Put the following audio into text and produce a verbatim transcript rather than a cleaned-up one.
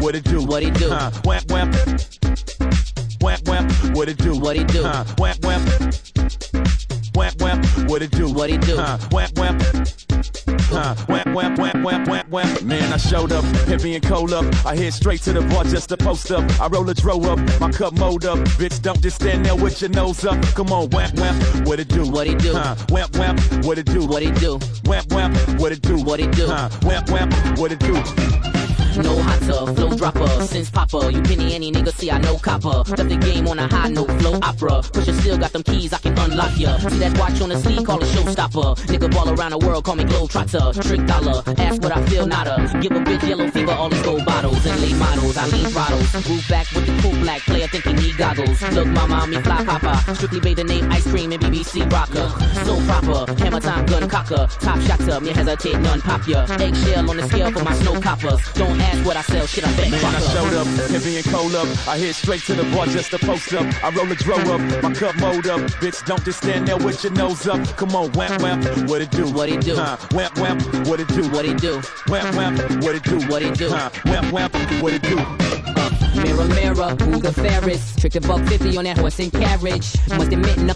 what it do? What he do? Huh, wham, wham. Wham, wham, what it do? What he do? Huh, wham, wham. Wham, wham, what it do? What he do? Huh, wham, wham. Huh, wham, wham, wham, wham, wham, wham. Man, I showed up, heavy and cold up. I head straight to the bar just to post up. I roll a dro up, my cup mold up. Bitch, don't just stand there with your nose up. Come on, wham, wham, what it do? What he do? Huh, wham, wham, what it do? What he do? Wham, wham, what it do? What he do? Huh, wham, wham, what it do? No hotter, flow dropper, since popper. You penny any nigga, see I know copper. Left the game on a high note, flow opera. Pusher still got them keys, I can unlock ya. See that watch on the sleeve, call it showstopper. Nigga ball around the world, call me globetrotter. Trick dollar, ask what I feel, nada. Give a bitch yellow fever, all these gold bottles. And late models, I lean throttles. Move back with the cool black player, think he need goggles. Look mama, I'm me fly papa. Strictly bay the name ice cream and B B C rocker. So proper, hammer time gun cocker. Top shotter, me hesitate, none pop ya. Eggshell on the scale for my snow coppers. Don't ask what I sell, shit I bet. Man, I showed up, heavy and cold up. I head straight to the bar just to post up. I roll a dro up, my cup mold up. Bitch, don't just stand there with your nose up. Come on, wham, wham, what it do? What he do? Huh, wham, wham, what it do? What he do? Wham, wham, what it do? What he do? Huh, wham, wham, what it do? Mirror, mirror, who's the fairest? Trick the buck fifty on that horse and carriage. Must admit,